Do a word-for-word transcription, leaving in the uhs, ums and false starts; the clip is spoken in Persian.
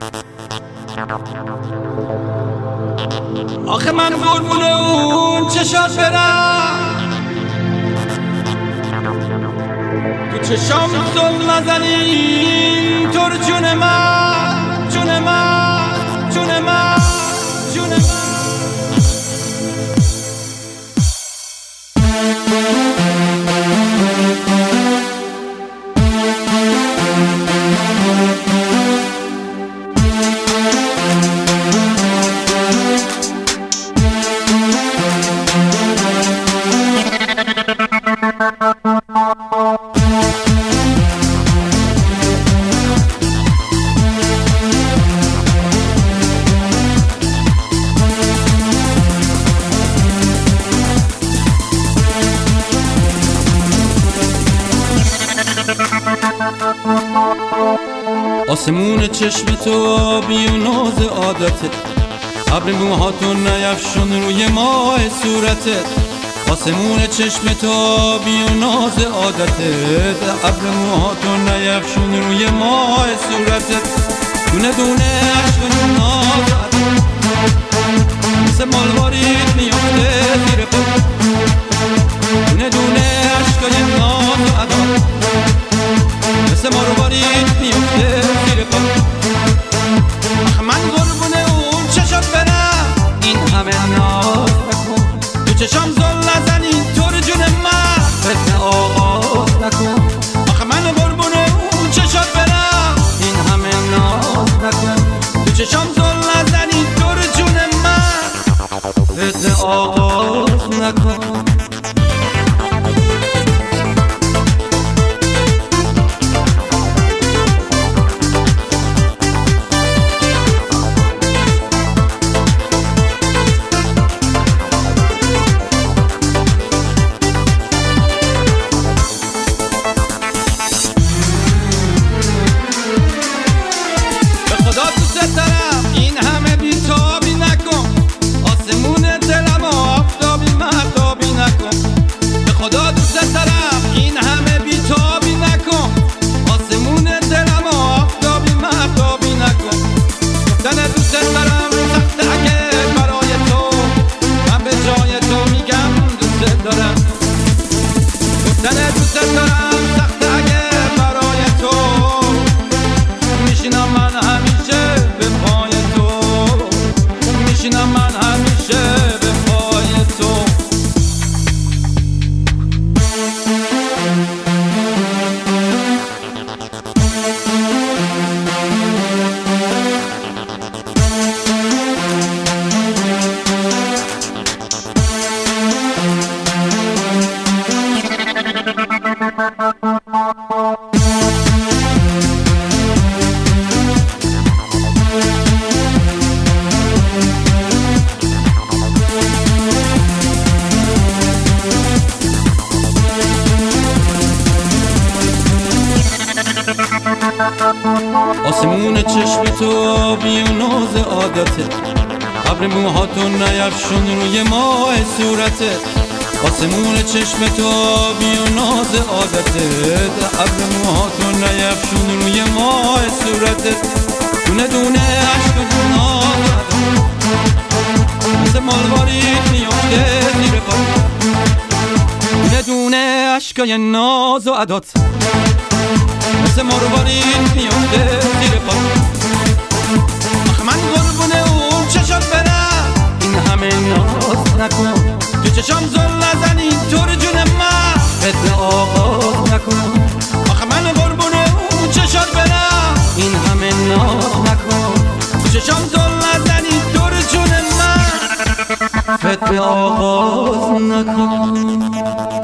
آخه من قربون اون چشات برم، تو چشام زل نزنی تو رو جون من، جون من، جون من، جون من. آسمون چشم تو آبی و ناز عادتت، ابر موهاتو نیفشون روی ماه صورتت. آسمون چشم تو آبی و ناز عادتت، ابر موهاتو نیفشون روی ماه صورتت. دونه دونه عشق و نازت مثل مالوارید میفته زیر پا، دونه دونه عشقای ناز و عدات مثل مالوارید میفته زیر پا. من قربون اون چشات برم، این همه ناز نکن، تو چشام زل نزنی تو رو جون من، فتنه آغاز نکن. آخه من قربون اون چشات برم، این همه ناز نکن، تو چشام زل نزنی تو رو جون من، فتنه آغاز نکن. گفتن دوست دارم سخت اگه برای تو، میشینم من همیشه به پای تو، میشینم من همیشه به پای تو. آسمون چشم تو آبی و ناز عادتت، ابر موهاتو نیفشون روی ماه صورتت. آسمون چشم تو آبی و ناز عادتت، ابر موهاتو نیفشون روی ماه صورتت. دونه دونه عشق و ناز مثل مالوارید میفته زیر پا، دونه دونه عشقای ناز و عدات مثل مروارید میفته زیر پا. آخه من قربون اون چشات برم، این همه ناز نکن، تو چشام زل نزنی تو رو جون من، فتنه آغاز نکن. آخه من قربون اون چشات برم، این همه ناز نکن، تو چشام زل نزنی تو رو جون من، فتنه آغاز نکن.